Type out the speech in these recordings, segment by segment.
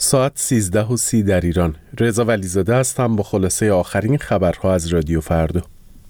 ساعت 13:30 در ایران. رضا ولیزاده هستم با خلاصه آخرین خبرها از رادیو فردا.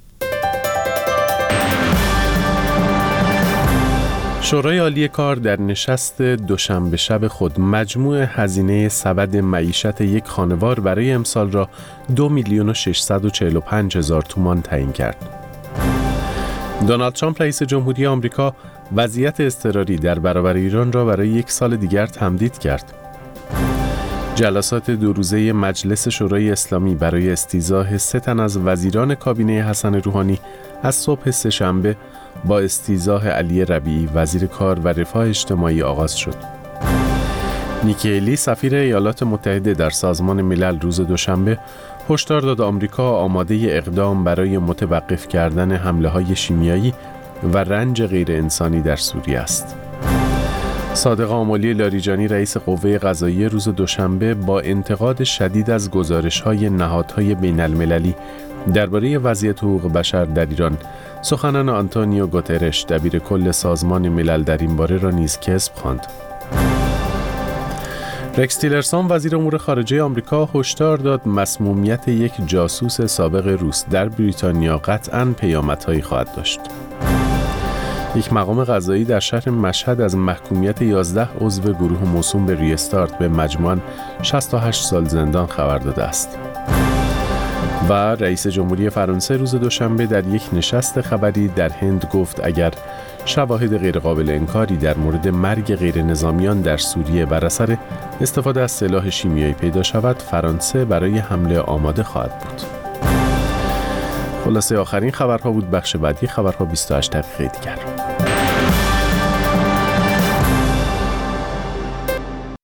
شورای عالی کار در نشست دوشنبه شب خود مجموع هزینه سبد معیشت یک خانوار برای امسال را 2,645,000 تومان تعیین کرد. دونالد ترامپ رئیس جمهوری آمریکا وضعیت اضطراری در برابر ایران را برای 1 سال دیگر تمدید کرد. جلسات 2 روزه مجلس شورای اسلامی برای استیضاح 3 تن از وزیران کابینه حسن روحانی از صبح سه‌شنبه با استیضاح علی ربیعی وزیر کار و رفاه اجتماعی آغاز شد. نیکی هیلی سفیر ایالات متحده در سازمان ملل روز دوشنبه هشدار داد آمریکا آماده اقدام برای متوقف کردن حمله‌های شیمیایی و رنج غیر انسانی در سوریه است. صادق آملی لاریجانی رئیس قوه قضاییه روز دوشنبه با انتقاد شدید از گزارش‌های نهادهای بین‌المللی درباره وضعیت حقوق بشر در ایران سخنان آنتونیو گوترش دبیر کل سازمان ملل در این باره را نیز کذب خواند. رکس تیلرسون وزیر امور خارجه آمریکا هشدار داد مسمومیت یک جاسوس سابق روس در بریتانیا قطعاً پیامدهایی خواهد داشت. یک مقام قضایی در شهر مشهد از محکومیت 11 عضو گروه موسوم به ریستارت به مجموعاً 68 سال زندان خبر داده است. و رئیس جمهوری فرانسه روز دوشنبه در یک نشست خبری در هند گفت اگر شواهد غیرقابل انکاری در مورد مرگ غیر نظامیان در سوریه بر اثر استفاده از سلاح شیمیایی پیدا شود، فرانسه برای حمله آماده خواهد بود. خلاصه آخرین خبرها بود. بخش بعدی خبرها 28 دقیقه دیگر.